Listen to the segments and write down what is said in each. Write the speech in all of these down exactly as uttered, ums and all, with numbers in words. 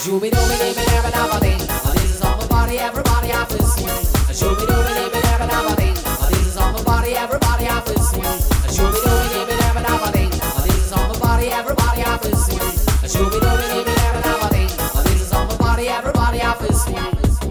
Shooby dooby dooby dabba dabba ding. This is on my body, everybody off this swing. Shooby dooby dooby dabba dabba ding. This is on my body, everybody off this swing. Shooby dooby dooby dabba dabba ding. This is on my body, everybody off this swing. Shooby dooby dooby dabba dabba ding. This is on my body, everybody off this swing.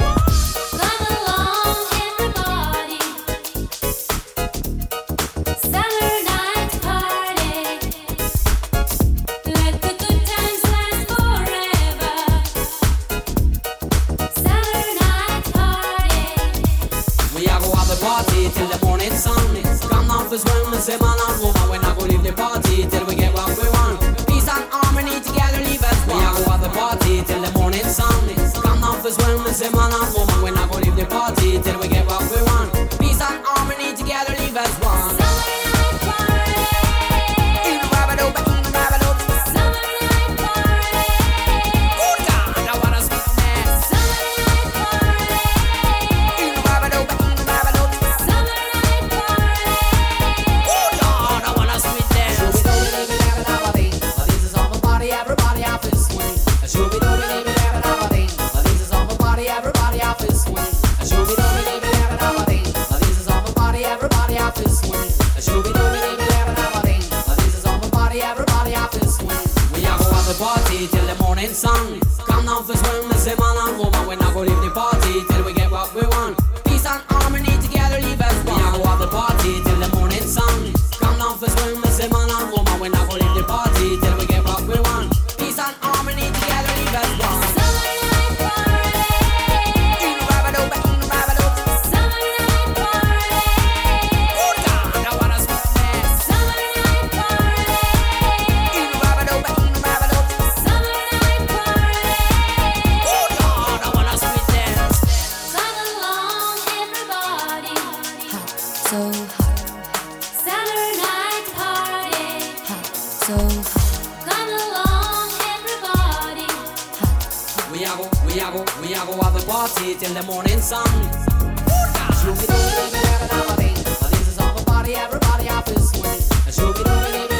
Party till the morning sun. Come off as well and say man and woman. We're not gonna leave the party till we get what we want. Peace and harmony together leave us one. We are go have the party till the morning sun. Come off as well and say man and woman. We're not gonna leave the party till we get what we want. Peace and harmony together leave us one. Party till the morning sun. Come down for swim and say man and woman. We're not gonna leave the party till we get what we want. Peace and harmony together leave us one. We are gonna have the party till the morning sun. Come down for swim and say man and woman. We're not gonna leave the party till we get what we want. Peace and harmony together leave us one. So hot. Summer night party. Hot, so hot. Come along, everybody. Hot. We are go, we are go, we are go have the party till the morning sun. Shooby dooby dooby dabba dabba ding. This is on my body, everybody off this swing. Shooby dooby dooby.